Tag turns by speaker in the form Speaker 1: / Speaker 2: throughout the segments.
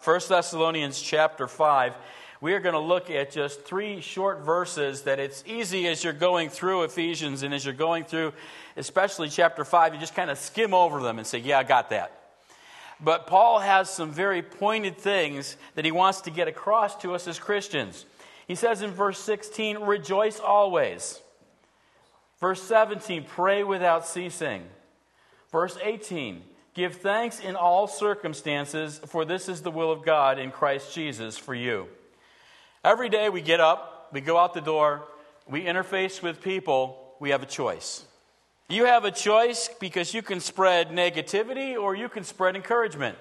Speaker 1: 1 Thessalonians chapter 5. We are going to look at just 3 short verses that it's easy as you're going through Ephesians and as you're going through, especially chapter 5, you just kind of skim over them and say, yeah, I got that. But Paul has some very pointed things that he wants to get across to us as Christians. He says in verse 16, rejoice always. Verse 17, pray without ceasing. Verse 18, give thanks in all circumstances, for this is the will of God in Christ Jesus for you. Every day we get up, we go out the door, we interface with people, we have a choice. You have a choice because you can spread negativity or you can spread encouragement.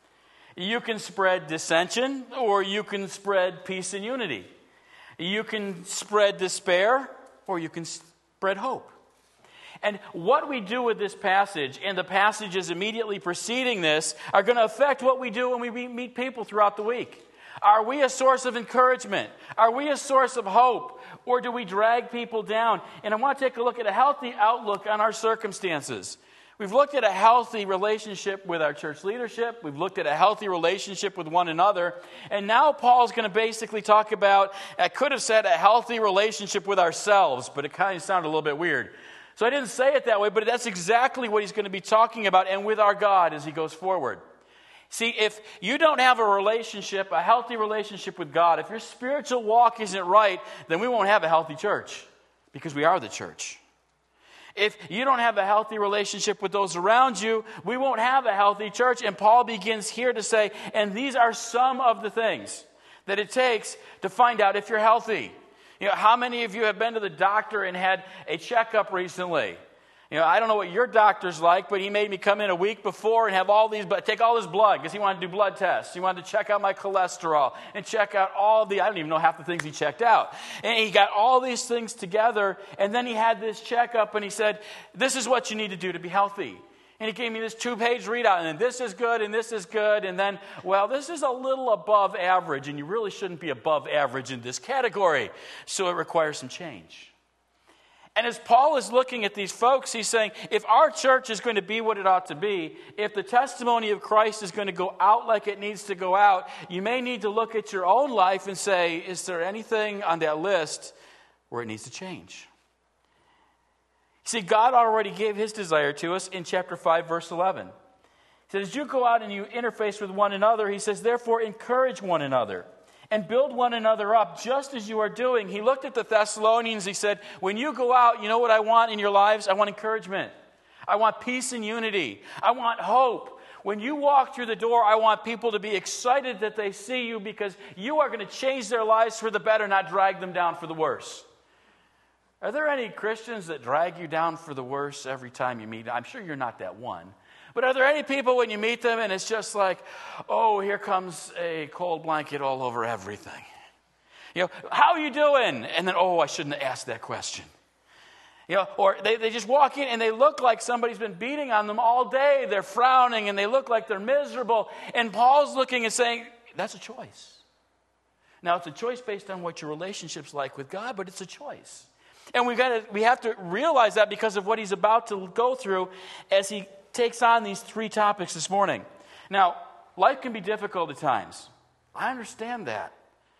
Speaker 1: You can spread dissension or you can spread peace and unity. You can spread despair or you can spread hope. And what we do with this passage and the passages immediately preceding this are going to affect what we do when we meet people throughout the week. Are we a source of encouragement? Are we a source of hope? Or do we drag people down? And I want to take a look at a healthy outlook on our circumstances. We've looked at a healthy relationship with our church leadership. We've looked at a healthy relationship with one another. And now Paul's going to basically talk about, I could have said a healthy relationship with ourselves, but it kind of sounded a little bit weird. So I didn't say it that way, but that's exactly what he's going to be talking about and with our God as he goes forward. See, if you don't have a relationship, a healthy relationship with God, if your spiritual walk isn't right, then we won't have a healthy church because we are the church. If you don't have a healthy relationship with those around you, we won't have a healthy church. And Paul begins here to say, and these are some of the things that it takes to find out if you're healthy. You know, how many of you have been to the doctor and had a checkup recently? You know, I don't know what your doctor's like, but he made me come in a week before and have all these, but take all his blood because he wanted to do blood tests. He wanted to check out my cholesterol and check out I don't even know half the things he checked out. And he got all these things together, and then he had this checkup, and he said, this is what you need to do to be healthy. And he gave me this 2-page readout, and then this is good, and this is good, and then, well, this is a little above average, and you really shouldn't be above average in this category. So it requires some change. And as Paul is looking at these folks, he's saying, if our church is going to be what it ought to be, if the testimony of Christ is going to go out like it needs to go out, you may need to look at your own life and say, is there anything on that list where it needs to change? See, God already gave his desire to us in chapter 5, verse 11. He said, as you go out and you interface with one another, he says, therefore encourage one another and build one another up just as you are doing. He looked at the Thessalonians. He said, when you go out, you know what I want in your lives? I want encouragement. I want peace and unity. I want hope. When you walk through the door, I want people to be excited that they see you because you are going to change their lives for the better, not drag them down for the worse. Are there any Christians that drag you down for the worse every time you meet them? I'm sure you're not that one. But are there any people when you meet them and it's just like, oh, here comes a cold blanket all over everything? You know, how are you doing? And then, oh, I shouldn't have asked that question. You know, or they just walk in and they look like somebody's been beating on them all day. They're frowning and they look like they're miserable. And Paul's looking and saying, that's a choice. Now, it's a choice based on what your relationship's like with God, but it's a choice. And we have to realize that because of what he's about to go through as he takes on these 3 topics this morning. Now, life can be difficult at times. I understand that.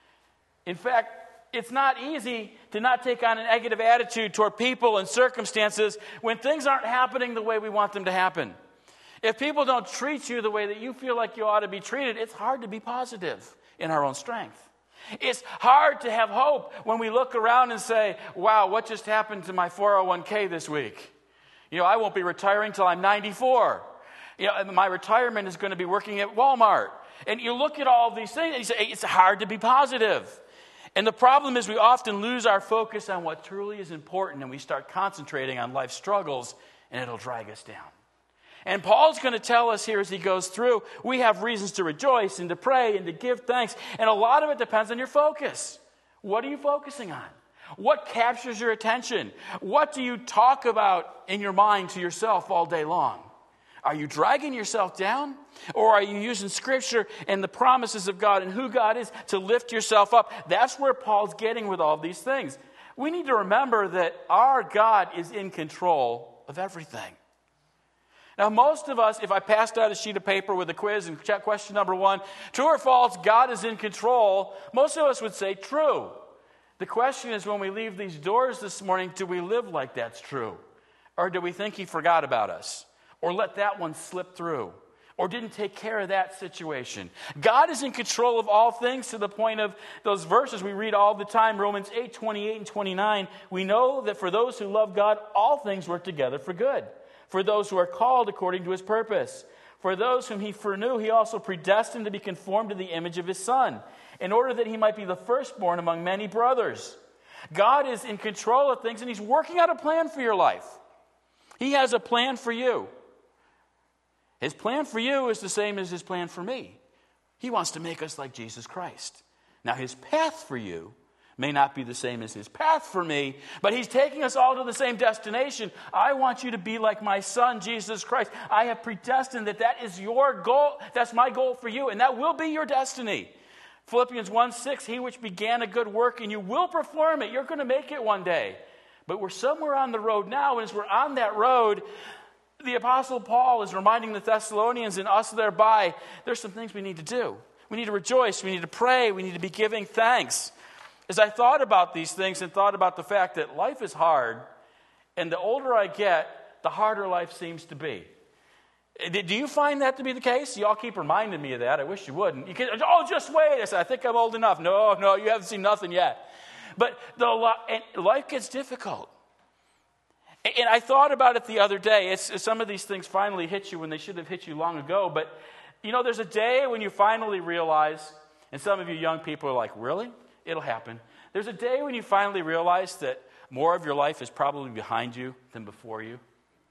Speaker 1: In fact, it's not easy to not take on a negative attitude toward people and circumstances when things aren't happening the way we want them to happen. If people don't treat you the way that you feel like you ought to be treated, it's hard to be positive in our own strength. It's hard to have hope when we look around and say, wow, what just happened to my 401k this week? You know, I won't be retiring till I'm 94. You know, my retirement is going to be working at Walmart. And you look at all these things and you say, it's hard to be positive. And the problem is we often lose our focus on what truly is important and we start concentrating on life's struggles and it'll drag us down. And Paul's going to tell us here as he goes through, we have reasons to rejoice and to pray and to give thanks. And a lot of it depends on your focus. What are you focusing on? What captures your attention? What do you talk about in your mind to yourself all day long? Are you dragging yourself down? Or are you using Scripture and the promises of God and who God is to lift yourself up? That's where Paul's getting with all these things. We need to remember that our God is in control of everything. Now, most of us, if I passed out a sheet of paper with a quiz and check question number 1, true or false, God is in control, most of us would say true. The question is, when we leave these doors this morning, do we live like that's true? Or do we think he forgot about us? Or let that one slip through? Or didn't take care of that situation? God is in control of all things, to the point of those verses we read all the time, Romans 8, 28 and 29. We know that for those who love God, all things work together for good. For those who are called according to his purpose. For those whom he foreknew, he also predestined to be conformed to the image of his Son, in order that he might be the firstborn among many brothers. God is in control of things, and he's working out a plan for your life. He has a plan for you. His plan for you is the same as his plan for me. He wants to make us like Jesus Christ. Now, his path for you may not be the same as his path for me, but he's taking us all to the same destination. I want you to be like my Son, Jesus Christ. I have predestined that is your goal. That's my goal for you, and that will be your destiny. Philippians 1:6, he which began a good work and you will perform it. You're going to make it one day. But we're somewhere on the road now, and as we're on that road, the Apostle Paul is reminding the Thessalonians and us thereby, there's some things we need to do. We need to rejoice. We need to pray. We need to be giving thanks. As I thought about these things and thought about the fact that life is hard, and the older I get, the harder life seems to be. Do you find that to be the case? You all keep reminding me of that. I wish you wouldn't. You can, just wait. I said, I think I'm old enough. No, you haven't seen nothing yet. But life gets difficult. And I thought about it the other day. Some of these things finally hit you when they should have hit you long ago. But, there's a day when you finally realize, and some of you young people are like, really? It'll happen. There's a day when you finally realize that more of your life is probably behind you than before you.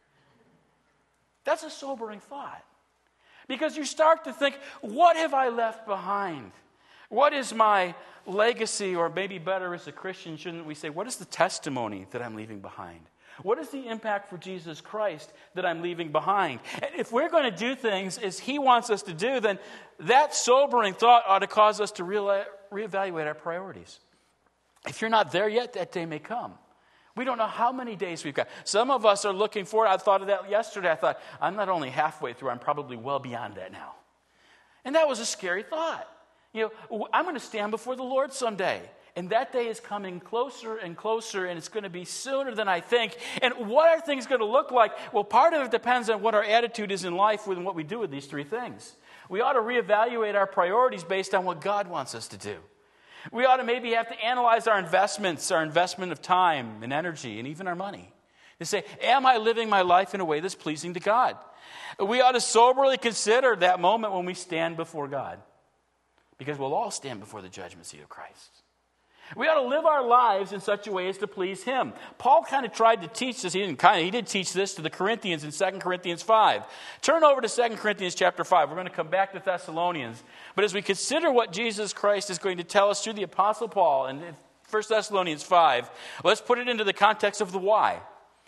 Speaker 1: That's a sobering thought. Because you start to think, what have I left behind? What is my legacy? Or maybe better as a Christian, shouldn't we say, what is the testimony that I'm leaving behind? What is the impact for Jesus Christ that I'm leaving behind? And if we're going to do things as he wants us to do, then that sobering thought ought to cause us to reevaluate our priorities. If you're not there yet, that day may come. We don't know how many days we've got. Some of us are looking forward. I thought of that yesterday. I thought, I'm not only halfway through, I'm probably well beyond that now. And that was a scary thought. I'm going to stand before the Lord someday. And that day is coming closer and closer, and it's going to be sooner than I think. And what are things going to look like? Well, part of it depends on what our attitude is in life and what we do with these three things. We ought to reevaluate our priorities based on what God wants us to do. We ought to maybe have to analyze our investments, our investment of time and energy, and even our money. To say, am I living my life in a way that's pleasing to God? We ought to soberly consider that moment when we stand before God. Because we'll all stand before the judgment seat of Christ. We ought to live our lives in such a way as to please him. Paul kind of tried to teach this. He did teach this to the Corinthians in 2 Corinthians 5. Turn over to 2 Corinthians chapter 5. We're going to come back to Thessalonians. But as we consider what Jesus Christ is going to tell us through the Apostle Paul in 1 Thessalonians 5, let's put it into the context of the why.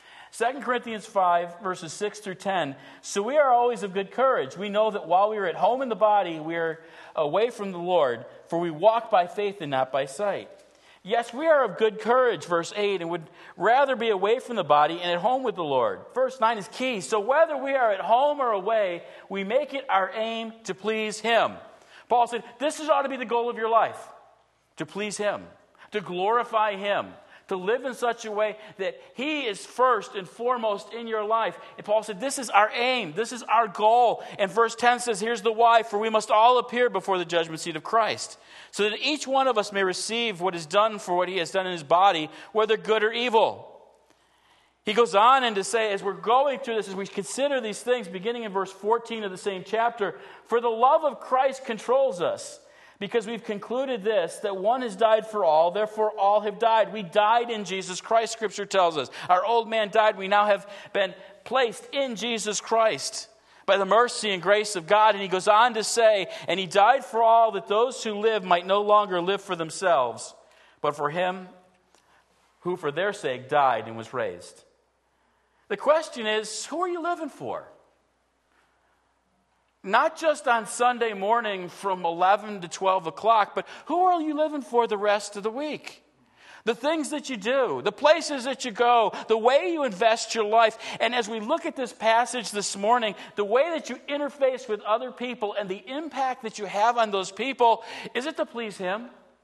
Speaker 1: 2 Corinthians 5, verses 6 through 10. So we are always of good courage. We know that while we are at home in the body, we are away from the Lord, for we walk by faith and not by sight. Yes, we are of good courage, verse 8, and would rather be away from the body and at home with the Lord. Verse 9 is key. So whether we are at home or away, we make it our aim to please him. Paul said, this ought to be the goal of your life, to please him, to glorify him, to live in such a way that he is first and foremost in your life. And Paul said, this is our aim, this is our goal. And verse 10 says, here's the why, for we must all appear before the judgment seat of Christ, so that each one of us may receive what is done for what he has done in his body, whether good or evil. He goes on and to say, as we're going through this, as we consider these things, beginning in verse 14 of the same chapter, for the love of Christ controls us, because we've concluded this, that one has died for all, therefore all have died. We died in Jesus Christ, Scripture tells us. Our old man died. We now have been placed in Jesus Christ by the mercy and grace of God. And he goes on to say, and he died for all, that those who live might no longer live for themselves, but for him who for their sake died and was raised. The question is, who are you living for? Not just on Sunday morning from 11 to 12 o'clock, but who are you living for the rest of the week? The things that you do, the places that you go, the way you invest your life. And as we look at this passage this morning, the way that you interface with other people and the impact that you have on those people, is it to please Him?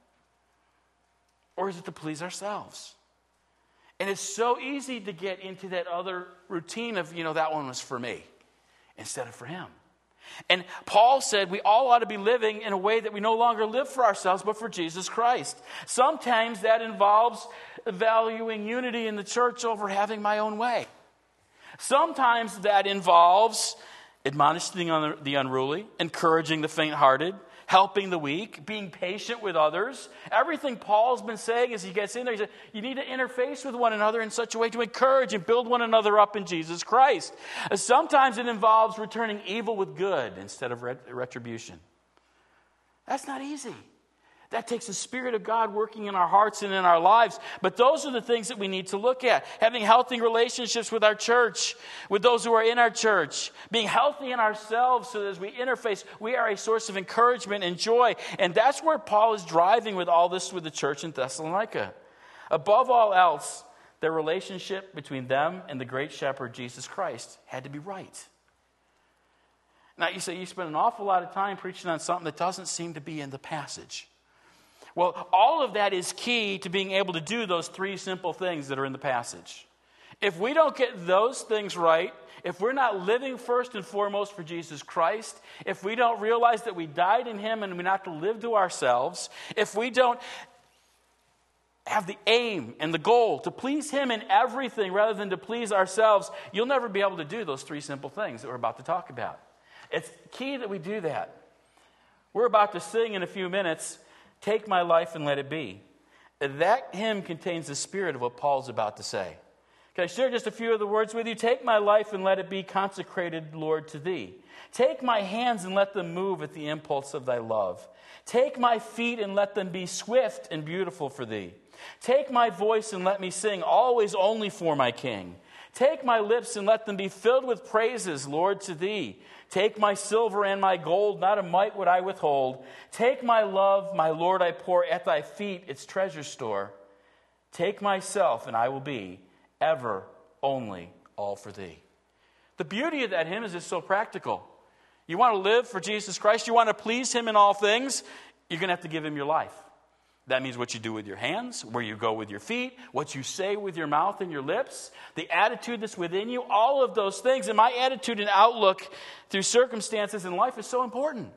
Speaker 1: Or is it to please ourselves? And it's so easy to get into that other routine of, that one was for me instead of for Him. And Paul said we all ought to be living in a way that we no longer live for ourselves, but for Jesus Christ. Sometimes that involves valuing unity in the church over having my own way. Sometimes that involves admonishing the unruly, encouraging the faint-hearted, helping the weak, being patient with others. Everything Paul's been saying as he gets in there, he said, you need to interface with one another in such a way to encourage and build one another up in Jesus Christ. Sometimes it involves returning evil with good instead of retribution. That's not easy. That takes the Spirit of God working in our hearts and in our lives. But those are the things that we need to look at. Having healthy relationships with our church, with those who are in our church. Being healthy in ourselves so that as we interface, we are a source of encouragement and joy. And that's where Paul is driving with all this with the church in Thessalonica. Above all else, their relationship between them and the great shepherd, Jesus Christ, had to be right. Now, you say you spend an awful lot of time preaching on something that doesn't seem to be in the passage. Well, all of that is key to being able to do those three simple things that are in the passage. If we don't get those things right, if we're not living first and foremost for Jesus Christ, if we don't realize that we died in Him and we're not to live to ourselves, if we don't have the aim and the goal to please Him in everything rather than to please ourselves, you'll never be able to do those three simple things that we're about to talk about. It's key that we do that. We're about to sing in a few minutes, Take My Life and Let It Be. That hymn contains the spirit of what Paul's about to say. Can I share just a few of the words with you? Take my life and let it be consecrated, Lord, to Thee. Take my hands and let them move at the impulse of Thy love. Take my feet and let them be swift and beautiful for Thee. Take my voice and let me sing, always only for my King. Take my lips and let them be filled with praises, Lord, to Thee. Take my silver and my gold, not a mite would I withhold. Take my love, my Lord, I pour at Thy feet its treasure store. Take myself, and I will be ever, only, all for Thee. The beauty of that hymn is it's so practical. You want to live for Jesus Christ, you want to please Him in all things, you're going to have to give Him your life. That means what you do with your hands, where you go with your feet, what you say with your mouth and your lips, the attitude that's within you, all of those things. And my attitude and outlook through circumstances in life is so important.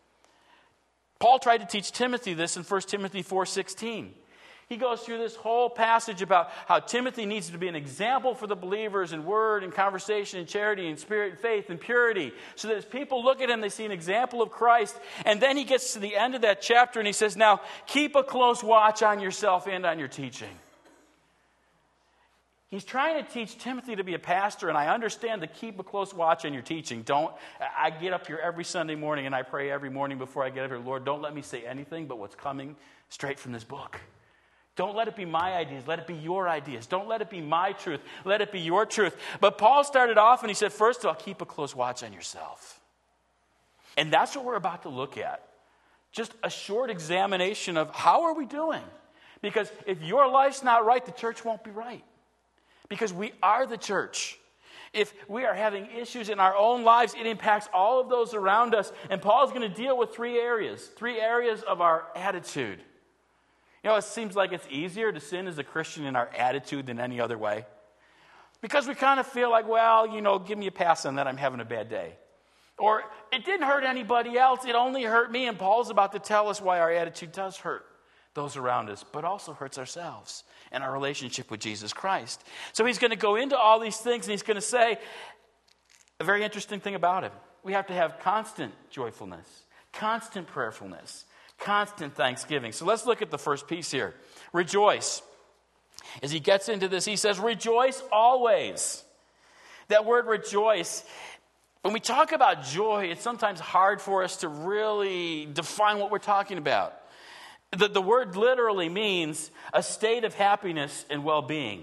Speaker 1: Paul tried to teach Timothy this in 1 Timothy 4:16. He goes through this whole passage about how Timothy needs to be an example for the believers in word and conversation and charity and spirit and faith and purity, so that as people look at him, they see an example of Christ. And then he gets to the end of that chapter and he says, now, keep a close watch on yourself and on your teaching. He's trying to teach Timothy to be a pastor, and I understand to keep a close watch on your teaching. I get up here every Sunday morning and I pray every morning before I get up here, Lord, don't let me say anything but what's coming straight from this book. Don't let it be my ideas. Let it be your ideas. Don't let it be my truth. Let it be your truth. But Paul started off and he said, first of all, keep a close watch on yourself. And that's what we're about to look at. Just a short examination of how are we doing? Because if your life's not right, the church won't be right. Because we are the church. If we are having issues in our own lives, it impacts all of those around us. And Paul's going to deal with three areas of our attitude. It seems like it's easier to sin as a Christian in our attitude than any other way. Because we kind of feel like, well, give me a pass on that, I'm having a bad day. Or, it didn't hurt anybody else, it only hurt me. And Paul's about to tell us why our attitude does hurt those around us, but also hurts ourselves and our relationship with Jesus Christ. So he's going to go into all these things, and he's going to say a very interesting thing about him. We have to have constant joyfulness, constant prayerfulness, constant thanksgiving. So let's look at the first piece here. Rejoice. As he gets into this, he says, rejoice always. That word rejoice, when we talk about joy, it's sometimes hard for us to really define what we're talking about. The word literally means a state of happiness and well-being.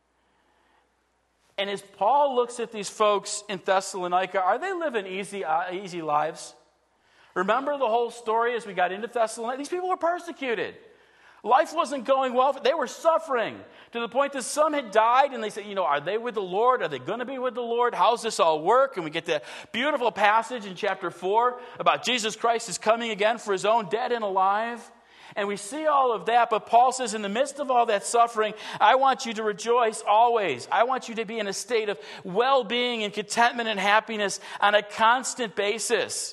Speaker 1: And as Paul looks at these folks in Thessalonica, are they living easy lives? Remember the whole story as we got into Thessalonica? These people were persecuted. Life wasn't going well. They were suffering to the point that some had died, and they said, are they with the Lord? Are they going to be with the Lord? How's this all work? And we get that beautiful passage in chapter 4 about Jesus Christ is coming again for his own, dead and alive. And we see all of that, but Paul says, in the midst of all that suffering, I want you to rejoice always. I want you to be in a state of well-being and contentment and happiness on a constant basis.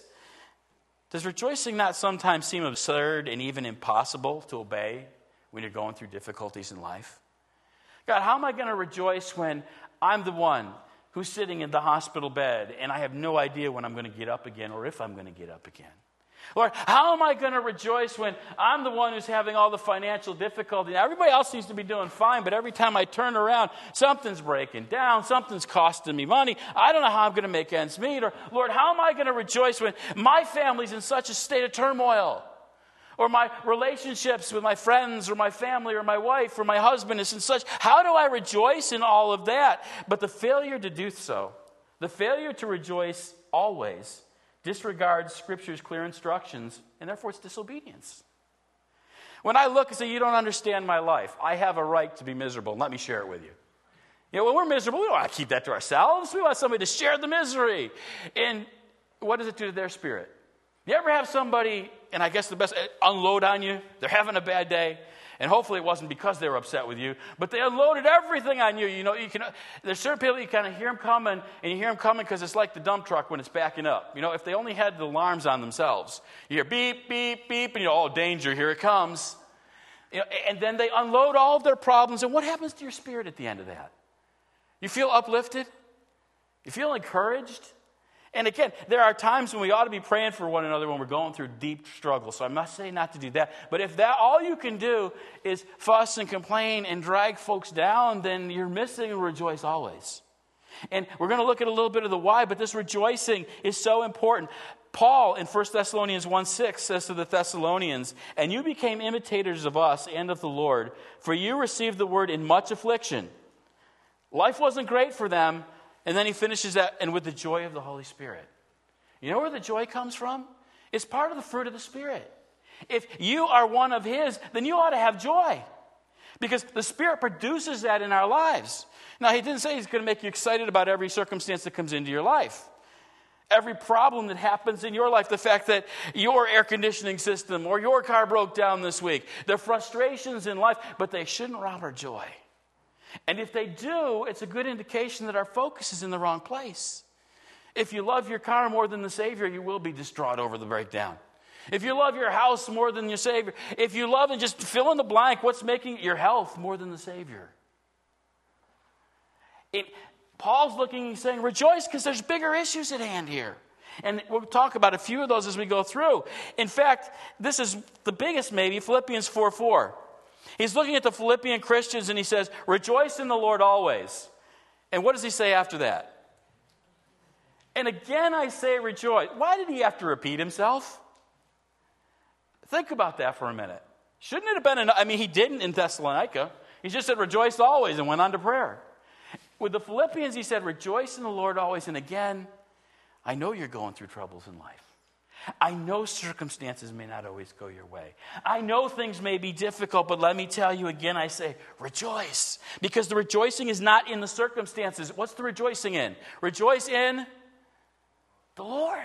Speaker 1: Does rejoicing not sometimes seem absurd and even impossible to obey when you're going through difficulties in life? God, how am I going to rejoice when I'm the one who's sitting in the hospital bed and I have no idea when I'm going to get up again or if I'm going to get up again? Lord, how am I going to rejoice when I'm the one who's having all the financial difficulty? Now, everybody else seems to be doing fine, but every time I turn around, something's breaking down, something's costing me money. I don't know how I'm going to make ends meet. Or, Lord, how am I going to rejoice when my family's in such a state of turmoil? Or my relationships with my friends or my family or my wife or my husband is in such. How do I rejoice in all of that? But the failure to do so, the failure to rejoice always, disregards Scripture's clear instructions, and therefore it's disobedience. When I look and say, you don't understand my life, I have a right to be miserable. Let me share it with you. When we're miserable, we don't want to keep that to ourselves. We want somebody to share the misery. And what does it do to their spirit? You ever have somebody, and I guess the best, unload on you? They're having a bad day. And hopefully it wasn't because they were upset with you, but they unloaded everything on you. There's certain people you kind of hear them coming, and you hear them coming because it's like the dump truck when it's backing up. If they only had the alarms on themselves, you hear beep, beep, beep, and oh, danger, here it comes. And then they unload all of their problems, and what happens to your spirit at the end of that? You feel uplifted? You feel encouraged? And again, there are times when we ought to be praying for one another when we're going through deep struggle. So I must say not to do that. But if that all you can do is fuss and complain and drag folks down, then you're missing a rejoice always. And we're going to look at a little bit of the why, but this rejoicing is so important. Paul in 1 Thessalonians 1:6 says to the Thessalonians, "And you became imitators of us and of the Lord, for you received the word in much affliction." Life wasn't great for them. And then he finishes that, and with the joy of the Holy Spirit. You know where the joy comes from? It's part of the fruit of the Spirit. If you are one of his, then you ought to have joy. Because the Spirit produces that in our lives. Now, he didn't say he's going to make you excited about every circumstance that comes into your life. Every problem that happens in your life, the fact that your air conditioning system or your car broke down this week, the frustrations in life, but they shouldn't rob our joy. And if they do, it's a good indication that our focus is in the wrong place. If you love your car more than the Savior, you will be distraught over the breakdown. If you love your house more than your Savior, if you love and just fill in the blank, what's making your health more than the Savior? Paul's looking and saying, rejoice because there's bigger issues at hand here. And we'll talk about a few of those as we go through. In fact, this is the biggest maybe, Philippians 4:4. He's looking at the Philippian Christians and he says, rejoice in the Lord always. And what does he say after that? And again I say rejoice. Why did he have to repeat himself? Think about that for a minute. Shouldn't it have been, he didn't in Thessalonica. He just said rejoice always and went on to prayer. With the Philippians he said rejoice in the Lord always. And again, I know you're going through troubles in life. I know circumstances may not always go your way. I know things may be difficult, but let me tell you again, I say, rejoice. Because the rejoicing is not in the circumstances. What's the rejoicing in? Rejoice in the Lord.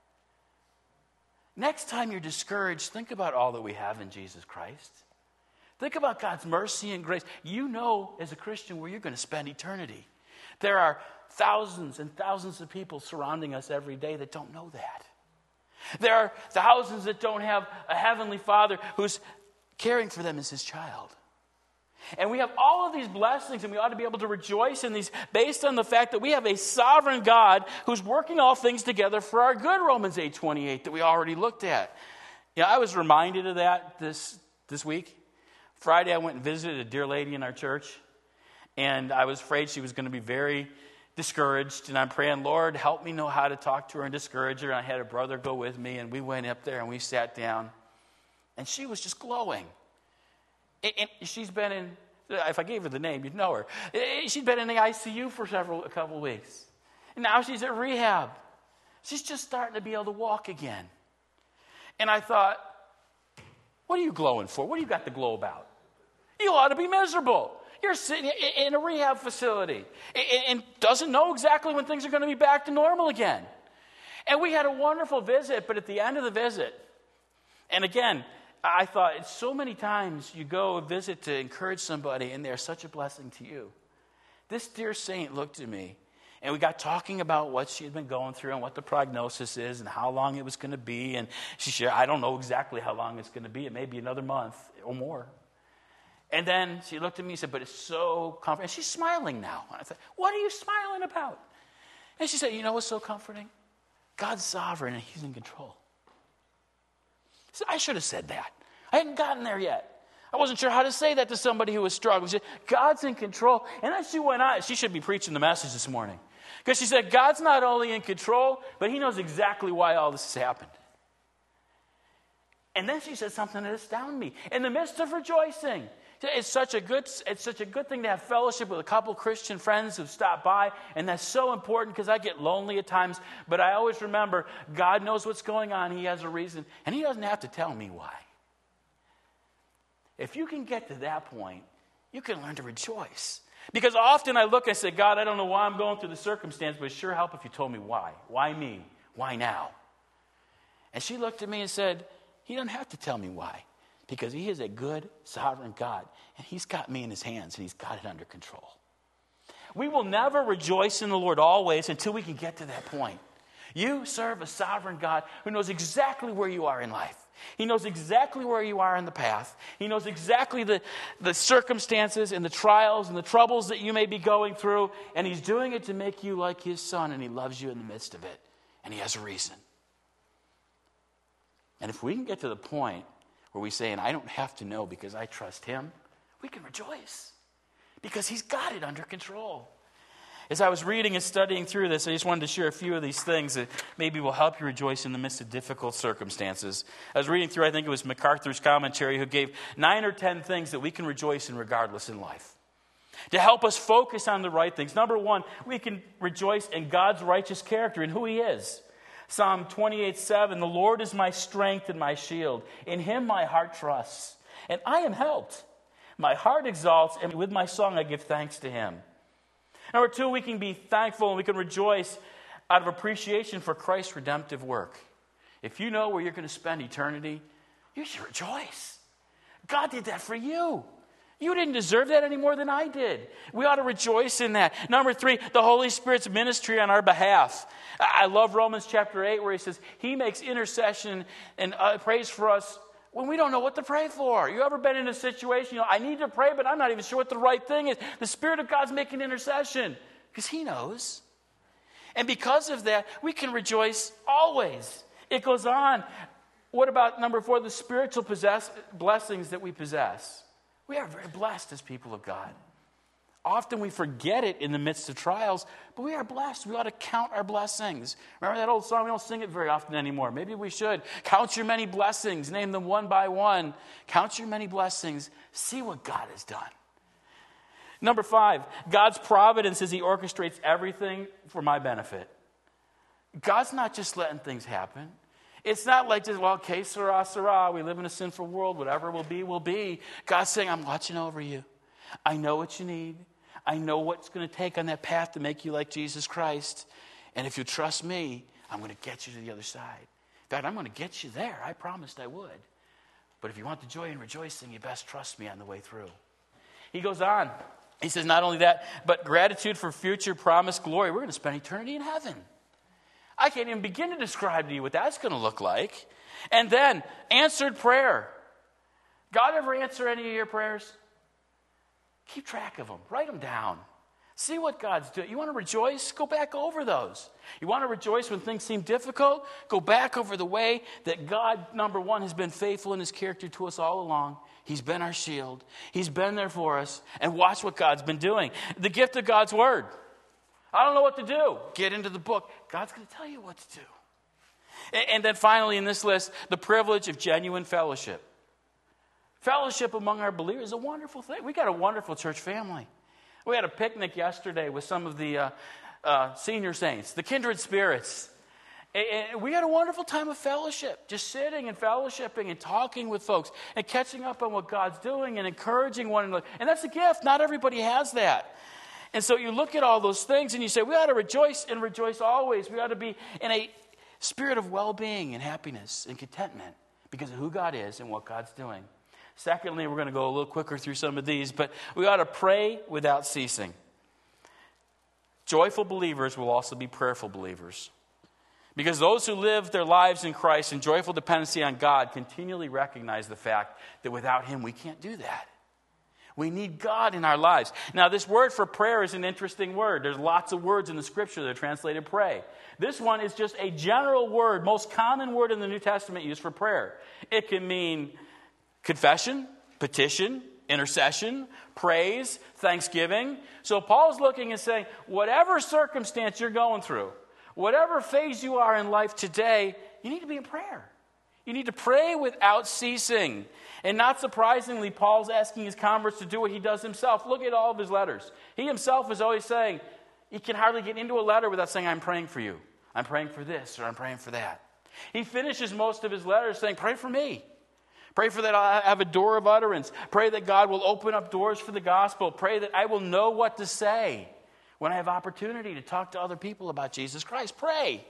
Speaker 1: Next time you're discouraged, think about all that we have in Jesus Christ. Think about God's mercy and grace. You know, as a Christian, where you're going to spend eternity. There are thousands and thousands of people surrounding us every day that don't know that. There are thousands that don't have a heavenly Father who's caring for them as his child. And we have all of these blessings, and we ought to be able to rejoice in these based on the fact that we have a sovereign God who's working all things together for our good, Romans 8:28, that we already looked at. I was reminded of that this week. Friday, I went and visited a dear lady in our church, and I was afraid she was going to be very discouraged, and I'm praying, Lord, help me know how to talk to her and discourage her. And I had a brother go with me, and we went up there and we sat down, and she was just glowing. And she's been in, if I gave her the name, you'd know her. She'd been in the ICU for a couple of weeks, and now she's at rehab. She's just starting to be able to walk again. And I thought, What are you glowing for? What do you got to glow about? You ought to be miserable. You're sitting in a rehab facility and doesn't know exactly when things are going to be back to normal again. And we had a wonderful visit, but at the end of the visit, and again, I thought so many times you go visit to encourage somebody and they're such a blessing to you. This dear saint looked at me and we got talking about what she had been going through and what the prognosis is and how long it was going to be. And she said, I don't know exactly how long it's going to be. It may be another month or more. And then she looked at me and said, but it's so comforting. And she's smiling now. And I said, what are you smiling about? And she said, you know what's so comforting? God's sovereign and he's in control. So I should have said that. I hadn't gotten there yet. I wasn't sure how to say that to somebody who was struggling. She said, God's in control. And then she went on. She should be preaching the message this morning. Because she said, God's not only in control, but he knows exactly why all this has happened. And then she said something that astounded me. In the midst of rejoicing, it's such a good thing to have fellowship with a couple Christian friends who stop by, and that's so important because I get lonely at times, but I always remember God knows what's going on. He has a reason, and he doesn't have to tell me why. If you can get to that point, you can learn to rejoice. Because often I look and say, God, I don't know why I'm going through the circumstance, but it sure help if you told me why. Why me? Why now? And she looked at me and said, he doesn't have to tell me why. Because he is a good, sovereign God. And he's got me in his hands, and he's got it under control. We will never rejoice in the Lord always until we can get to that point. You serve a sovereign God who knows exactly where you are in life. He knows exactly where you are in the path. He knows exactly the circumstances and the trials and the troubles that you may be going through. And he's doing it to make you like his son, and he loves you in the midst of it. And he has a reason. And if we can get to the point where we say, and I don't have to know because I trust him, we can rejoice because he's got it under control. As I was reading and studying through this, I just wanted to share a few of these things that maybe will help you rejoice in the midst of difficult circumstances. I was reading through, I think it was MacArthur's commentary, who gave 9 or 10 things that we can rejoice in regardless in life, to help us focus on the right things. Number 1, we can rejoice in God's righteous character and who he is. Psalm 28:7, the Lord is my strength and my shield. In him my heart trusts, and I am helped. My heart exalts, and with my song I give thanks to him. Number 2, we can be thankful and we can rejoice out of appreciation for Christ's redemptive work. If you know where you're going to spend eternity, you should rejoice. God did that for you. You didn't deserve that any more than I did. We ought to rejoice in that. Number 3, the Holy Spirit's ministry on our behalf. I love Romans chapter 8 where he says he makes intercession and prays for us when we don't know what to pray for. You ever been in a situation, I need to pray, but I'm not even sure what the right thing is. The Spirit of God's making intercession because he knows. And because of that, we can rejoice always. It goes on. What about number 4, the spiritual blessings that we possess? We are very blessed as people of God. Often we forget it in the midst of trials, but we are blessed. We ought to count our blessings. Remember that old song? We don't sing it very often anymore. Maybe we should. Count your many blessings. Name them one by one. Count your many blessings. See what God has done. Number 5, God's providence as he orchestrates everything for my benefit. God's not just letting things happen. It's not like just, well, que sera, sera. We live in a sinful world. Whatever will be, will be. God's saying, I'm watching over you. I know what you need. I know what's going to take on that path to make you like Jesus Christ. And if you trust me, I'm going to get you to the other side. In fact, I'm going to get you there. I promised I would. But if you want the joy and rejoicing, you best trust me on the way through. He goes on. He says, not only that, but gratitude for future promised glory. We're going to spend eternity in heaven. I can't even begin to describe to you what that's going to look like. And then, answered prayer. God ever answer any of your prayers? Keep track of them. Write them down. See what God's doing. You want to rejoice? Go back over those. You want to rejoice when things seem difficult? Go back over the way that God, number 1, has been faithful in his character to us all along. He's been our shield. He's been there for us. And watch what God's been doing. The gift of God's word. I don't know what to do. Get into the book. God's going to tell you what to do. And then finally in this list, the privilege of genuine fellowship. Fellowship among our believers is a wonderful thing. We got a wonderful church family. We had a picnic yesterday with some of the senior saints, the kindred spirits. And we had a wonderful time of fellowship, just sitting and fellowshipping and talking with folks and catching up on what God's doing and encouraging one another. And that's a gift. Not everybody has that. And so you look at all those things and you say, we ought to rejoice and rejoice always. We ought to be in a spirit of well-being and happiness and contentment because of who God is and what God's doing. Secondly, we're going to go a little quicker through some of these, but we ought to pray without ceasing. Joyful believers will also be prayerful believers. Because those who live their lives in Christ in joyful dependency on God continually recognize the fact that without Him we can't do that. We need God in our lives. Now, this word for prayer is an interesting word. There's lots of words in the Scripture that are translated pray. This one is just a general word, most common word in the New Testament used for prayer. It can mean confession, petition, intercession, praise, thanksgiving. So Paul's looking and saying, whatever circumstance you're going through, whatever phase you are in life today, you need to be in prayer. You need to pray without ceasing. And not surprisingly, Paul's asking his converts to do what he does himself. Look at all of his letters. He himself is always saying, you can hardly get into a letter without saying, I'm praying for you. I'm praying for this or I'm praying for that. He finishes most of his letters saying, pray for me. Pray for that I have a door of utterance. Pray that God will open up doors for the gospel. Pray that I will know what to say when I have opportunity to talk to other people about Jesus Christ. Pray.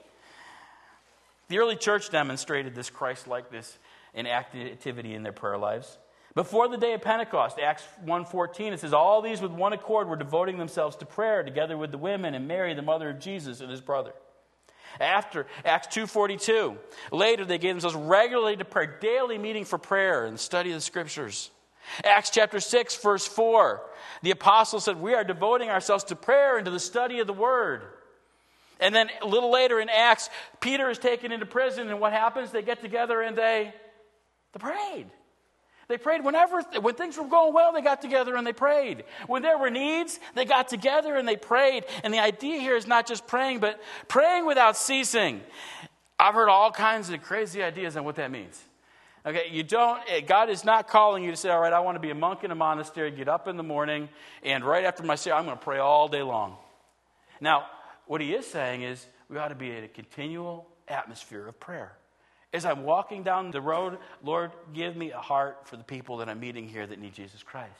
Speaker 1: The early church demonstrated this Christ-likeness and activity in their prayer lives. Before the day of Pentecost, Acts 1:14, it says, all these with one accord were devoting themselves to prayer together with the women and Mary, the mother of Jesus, and his brother. After Acts 2:42, later they gave themselves regularly to prayer, daily meeting for prayer and study of the Scriptures. Acts chapter 6, verse 4, the apostles said, we are devoting ourselves to prayer and to the study of the Word. And then a little later in Acts, Peter is taken into prison, and what happens? They get together and they prayed. They prayed when things were going well, they got together and they prayed. When there were needs, they got together and they prayed. And the idea here is not just praying, but praying without ceasing. I've heard all kinds of crazy ideas on what that means. Okay, God is not calling you to say, all right, I want to be a monk in a monastery, get up in the morning, and right after my prayer, I'm going to pray all day long. Now, what he is saying is we ought to be in a continual atmosphere of prayer. As I'm walking down the road, Lord, give me a heart for the people that I'm meeting here that need Jesus Christ.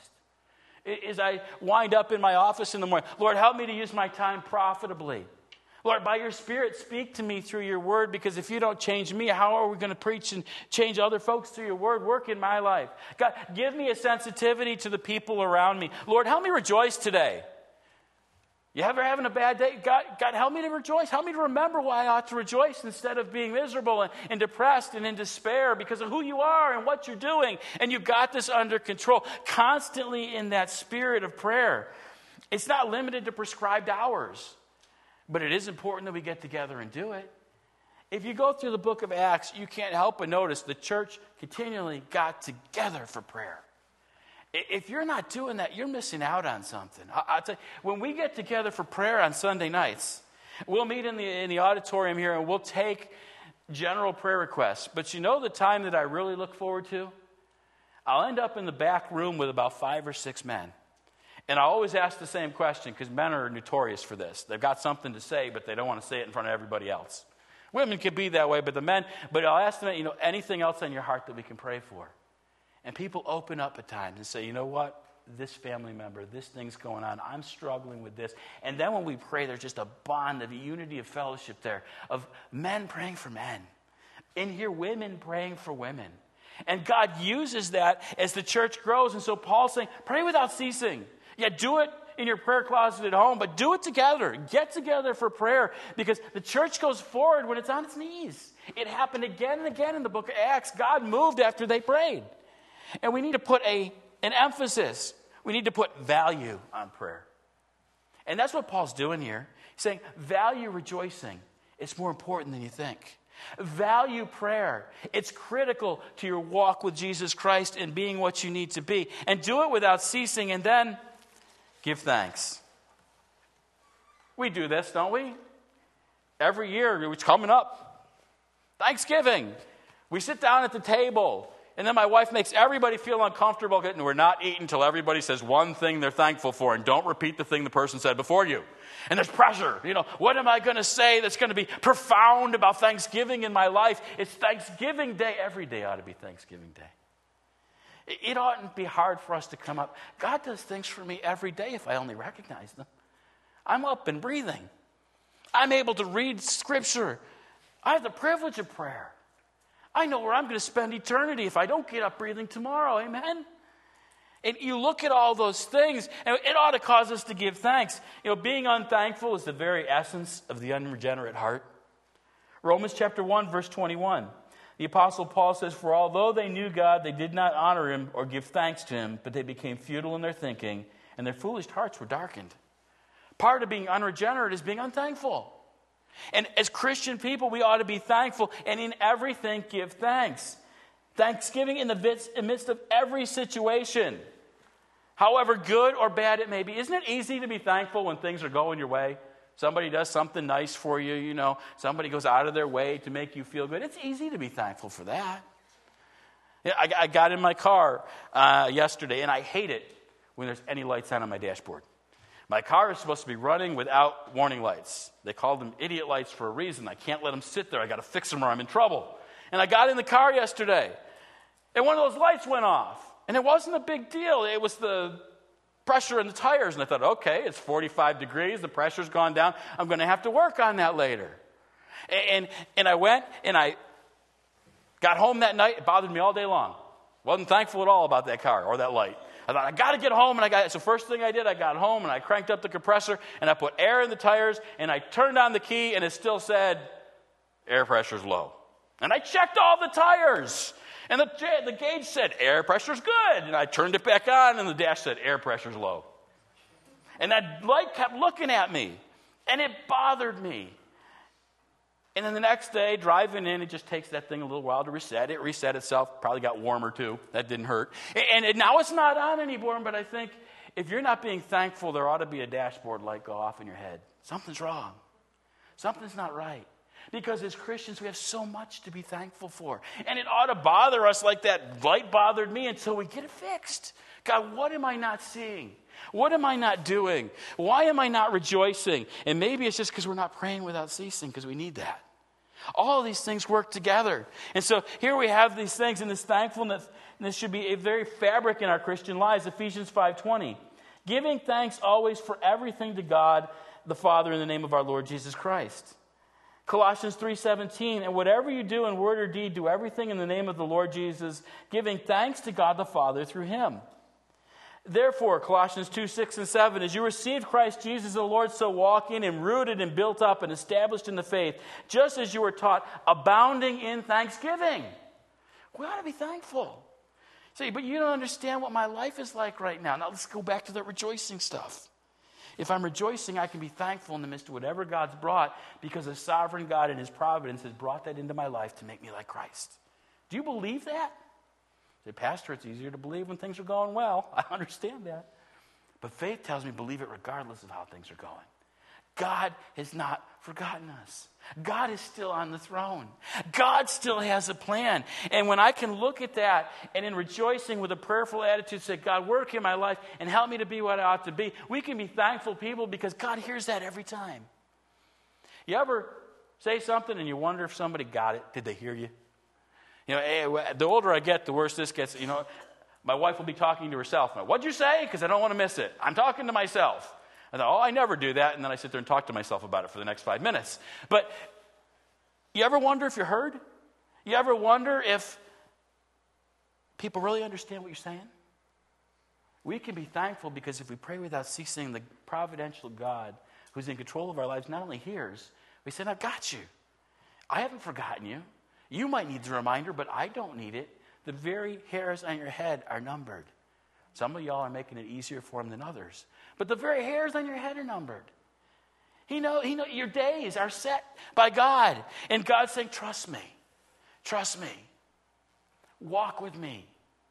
Speaker 1: As I wind up in my office in the morning, Lord, help me to use my time profitably. Lord, by your Spirit, speak to me through your word, because if you don't change me, how are we going to preach and change other folks through your word? Work in my life. God, give me a sensitivity to the people around me. Lord, help me rejoice today. You ever having a bad day? God, help me to rejoice. Help me to remember why I ought to rejoice instead of being miserable and depressed and in despair because of who you are and what you're doing. And you've got this under control. Constantly in that spirit of prayer. It's not limited to prescribed hours. But it is important that we get together and do it. If you go through the book of Acts, you can't help but notice the church continually got together for prayer. If you're not doing that, you're missing out on something. I'll tell you, when we get together for prayer on Sunday nights, we'll meet in the auditorium here and we'll take general prayer requests. But you know the time that I really look forward to? I'll end up in the back room with about 5 or 6 men. And I always ask the same question because men are notorious for this. They've got something to say, but they don't want to say it in front of everybody else. Women can be that way, but I'll ask them, anything else on your heart that we can pray for? And people open up at times and say, you know what? This family member, this thing's going on. I'm struggling with this. And then when we pray, there's just a bond of unity of fellowship there, of men praying for men. In here, women praying for women. And God uses that as the church grows. And so Paul's saying, pray without ceasing. Yeah, do it in your prayer closet at home, but do it together. Get together for prayer because the church goes forward when it's on its knees. It happened again and again in the book of Acts. God moved after they prayed. And we need to put an emphasis. We need to put value on prayer. And that's what Paul's doing here. He's saying, value rejoicing. It's more important than you think. Value prayer. It's critical to your walk with Jesus Christ and being what you need to be. And do it without ceasing, and then give thanks. We do this, don't we? Every year, it's coming up. Thanksgiving. We sit down at the table. And then my wife makes everybody feel uncomfortable, and we're not eating until everybody says one thing they're thankful for, and don't repeat the thing the person said before you. And there's pressure. What am I going to say that's going to be profound about Thanksgiving in my life? It's Thanksgiving Day. Every day ought to be Thanksgiving Day. It oughtn't be hard for us to come up. God does things for me every day if I only recognize them. I'm up and breathing. I'm able to read Scripture. I have the privilege of prayer. I know where I'm going to spend eternity if I don't get up breathing tomorrow. Amen? And you look at all those things, and it ought to cause us to give thanks. Being unthankful is the very essence of the unregenerate heart. Romans chapter 1, verse 21. The Apostle Paul says, "For although they knew God, they did not honor him or give thanks to him, but they became futile in their thinking, and their foolish hearts were darkened." Part of being unregenerate is being unthankful. And as Christian people, we ought to be thankful, and in everything give thanks. Thanksgiving in the midst of every situation, however good or bad it may be. Isn't it easy to be thankful when things are going your way? Somebody does something nice for you, somebody goes out of their way to make you feel good. It's easy to be thankful for that. I got in my car yesterday, and I hate it when there's any lights on my dashboard. My car is supposed to be running without warning lights. They call them idiot lights for a reason. I can't let them sit there. I got to fix them or I'm in trouble. And I got in the car yesterday, and one of those lights went off. And it wasn't a big deal. It was the pressure in the tires. And I thought, okay, it's 45 degrees. The pressure's gone down. I'm going to have to work on that later. And I went, and I got home that night. It bothered me all day long. Wasn't thankful at all about that car or that light. I thought, I got to get home, so first thing I did, I got home, and I cranked up the compressor, and I put air in the tires, and I turned on the key, and it still said, air pressure's low. And I checked all the tires, and the gauge said, air pressure's good, and I turned it back on, and the dash said, air pressure's low. And that light kept looking at me, and it bothered me. And then the next day, driving in, it just takes that thing a little while to reset. It reset itself. Probably got warmer, too. That didn't hurt. And now it's not on anymore, but I think if you're not being thankful, there ought to be a dashboard light go off in your head. Something's wrong. Something's not right. Because as Christians, we have so much to be thankful for. And it ought to bother us like that light bothered me until we get it fixed. God, what am I not seeing? What am I not doing? Why am I not rejoicing? And maybe it's just because we're not praying without ceasing, because we need that. All of these things work together. And so here we have these things, and this thankfulness, and this should be a very fabric in our Christian lives. Ephesians 5:20. Giving thanks always for everything to God the Father in the name of our Lord Jesus Christ. Colossians 3:17. And whatever you do in word or deed, do everything in the name of the Lord Jesus, giving thanks to God the Father through him. Therefore, Colossians 2:6 and 7, as you received Christ Jesus the Lord, so walk in him, rooted and built up and established in the faith, just as you were taught, abounding in thanksgiving. We ought to be thankful. Say, but you don't understand what my life is like right now. Now let's go back to the rejoicing stuff. If I'm rejoicing, I can be thankful in the midst of whatever God's brought, because a sovereign God in his providence has brought that into my life to make me like Christ. Do you believe that? Say, Pastor, it's easier to believe when things are going well. I understand that. But faith tells me believe it regardless of how things are going. God has not forgotten us. God is still on the throne. God still has a plan. And when I can look at that and in rejoicing with a prayerful attitude say, God, work in my life and help me to be what I ought to be, we can be thankful people because God hears that every time. You ever say something and you wonder if somebody got it? Did they hear you? The older I get, the worse this gets. My wife will be talking to herself. What'd you say? Because I don't want to miss it. I'm talking to myself. I thought, I never do that. And then I sit there and talk to myself about it for the next 5 minutes. But you ever wonder if you're heard? You ever wonder if people really understand what you're saying? We can be thankful because if we pray without ceasing, the providential God who's in control of our lives not only hears, we say, I've got you. I haven't forgotten you. You might need the reminder, but I don't need it. The very hairs on your head are numbered. Some of y'all are making it easier for him than others. But the very hairs on your head are numbered. He knows your days are set by God. And God's saying, trust me. Trust me. Walk with me.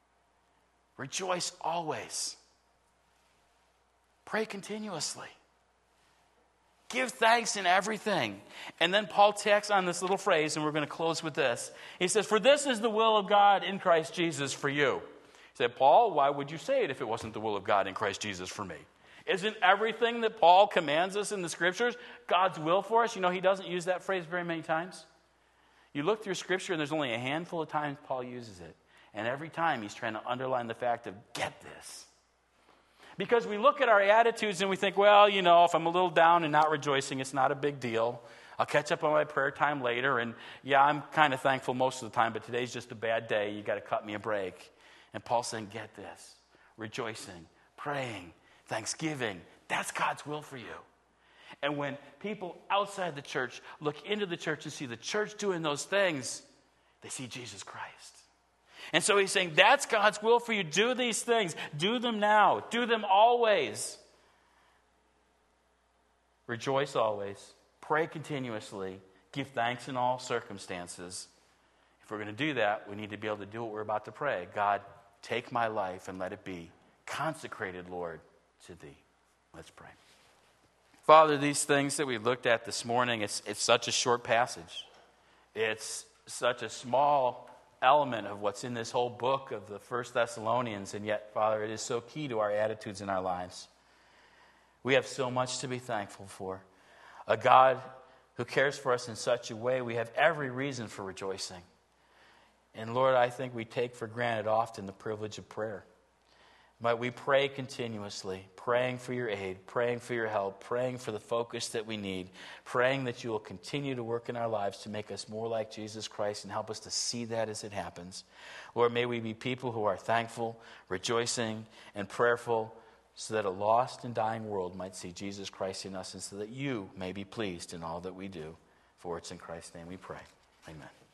Speaker 1: Rejoice always. Pray continuously. Give thanks in everything. And then Paul tacks on this little phrase, and we're going to close with this. He says, for this is the will of God in Christ Jesus for you. He said, Paul, why would you say it if it wasn't the will of God in Christ Jesus for me? Isn't everything that Paul commands us in the Scriptures God's will for us? You know, he doesn't use that phrase very many times. You look through Scripture, and there's only a handful of times Paul uses it. And every time he's trying to underline the fact of, get this. Because we look at our attitudes and we think, well, you know, if I'm a little down and not rejoicing, it's not a big deal. I'll catch up on my prayer time later. And yeah, I'm kind of thankful most of the time, but today's just a bad day. You got to cut me a break. And Paul's saying, get this. Rejoicing, praying, thanksgiving. That's God's will for you. And when people outside the church look into the church and see the church doing those things, they see Jesus Christ. And so he's saying, that's God's will for you. Do these things. Do them now. Do them always. Rejoice always. Pray continuously. Give thanks in all circumstances. If we're going to do that, we need to be able to do what we're about to pray. God, take my life and let it be consecrated, Lord, to thee. Let's pray. Father, these things that we looked at this morning, it's such a short passage. It's such a small element of what's in this whole book of the First Thessalonians, and yet, Father, it is so key to our attitudes in our lives. We have so much to be thankful for. A God who cares for us in such a way, we have every reason for rejoicing. And Lord, I think we take for granted often the privilege of prayer. But we pray continuously, praying for your aid, praying for your help, praying for the focus that we need, praying that you will continue to work in our lives to make us more like Jesus Christ and help us to see that as it happens. Lord, may we be people who are thankful, rejoicing, and prayerful so that a lost and dying world might see Jesus Christ in us and so that you may be pleased in all that we do. For it's in Christ's name we pray. Amen.